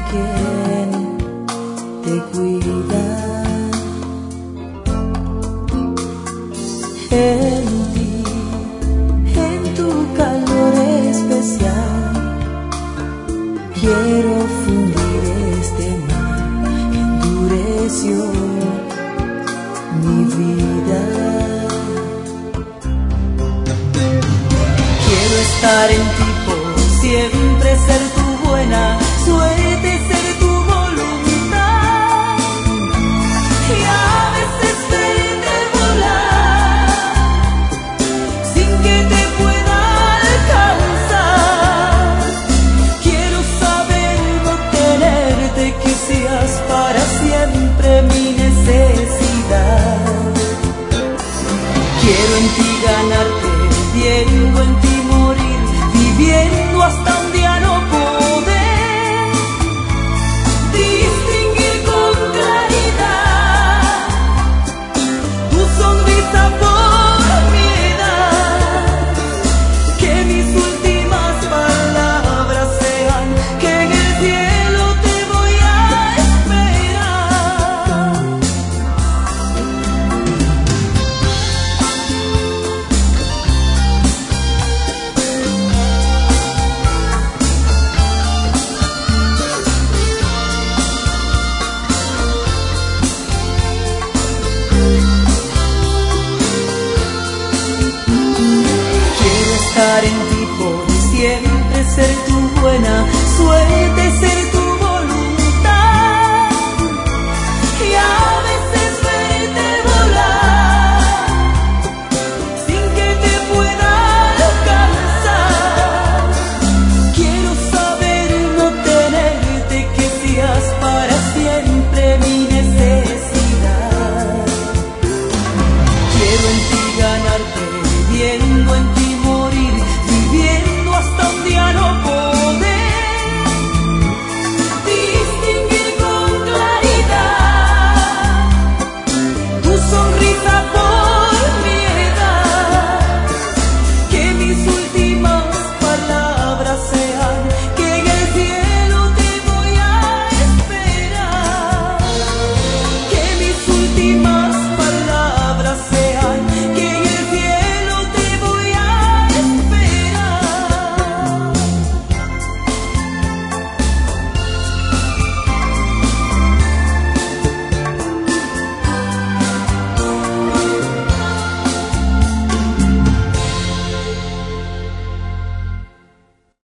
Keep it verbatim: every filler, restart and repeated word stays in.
quien te cuida. En ti, en tu calor especial, quiero fundir este mar que endureció mi vida. Quiero estar en ti por siempre, ser tu buena suerte, ser tu voluntad, y a veces verte volar sin que te pueda alcanzar. Quiero saber no tenerte, que seas para siempre mi necesidad. Quiero en ti ganarte, viendo en ti morir, viviendo hasta un día no poder distinguir con claridad tu sonrisa por mi edad. Que mis últimas palabras sean que en el cielo te voy a esperar. Quiero estar en ti por siempre, ser tu buena suerte,